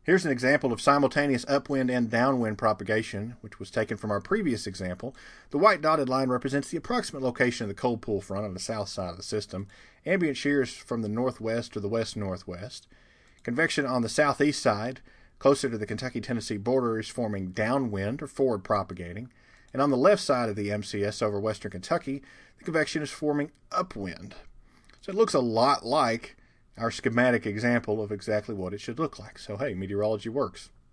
Here's an example of simultaneous upwind and downwind propagation, which was taken from our previous example. The white dotted line represents the approximate location of the cold pool front on the south side of the system. Ambient shear is from the northwest to the west-northwest. Convection on the southeast side, closer to the Kentucky-Tennessee border, is forming downwind or forward propagating. And on the left side of the MCS over western Kentucky, the convection is forming upwind. So it looks a lot like our schematic example of exactly what it should look like. So hey, meteorology works.